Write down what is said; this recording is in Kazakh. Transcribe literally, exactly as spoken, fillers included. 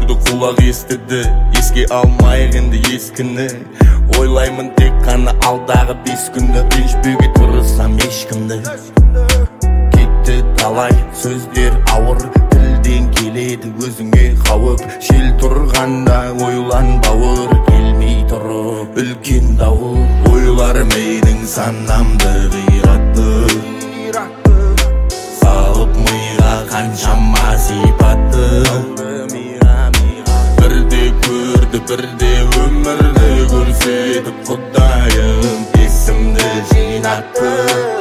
болды құлақ естіді. Еске алмайық енді ескіні, ойлаймын тек қана алдағы бес күнді. Ренжбеуге тырысам ешкімді. Кетті талай сөздер ауыр, тілден келеді өзіңе қауіп. Жел тұрғанда ойлан бауыр, келмей тұрып үлкен дауыл. Ойлар менің санамды қиратты, салып миға қаншама сипатты. Бірде көрді, бірде өмірді көрсетіп Құдайым есімді жинатты.